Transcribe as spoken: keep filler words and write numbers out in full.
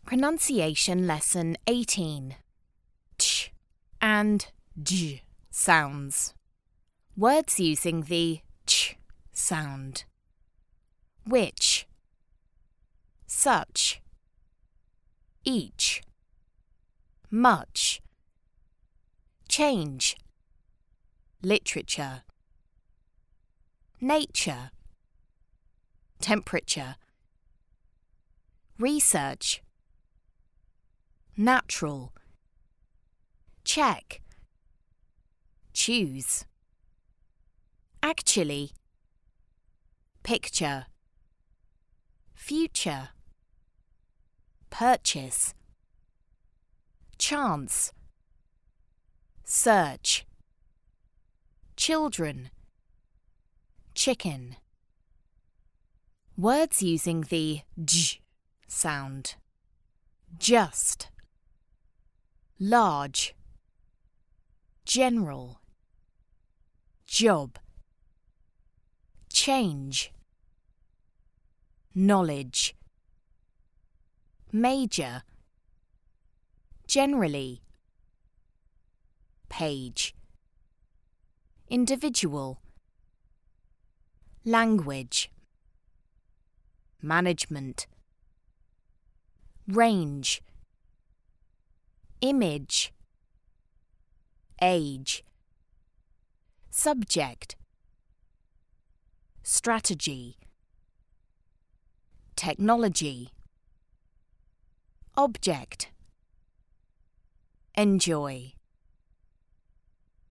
Pronunciation Lesson eighteen. Ch and j sounds. Words using the ch sound. Which, such, each, much, change, literature, nature, temperature, research, natural, check, choose, actually, picture, future, purchase, chance, search, children, chicken. Words using the j sound. Just, large, general, job, change, knowledge, major, generally, page, individual, language, management, range, image, age, subject, strategy, technology, object, enjoy.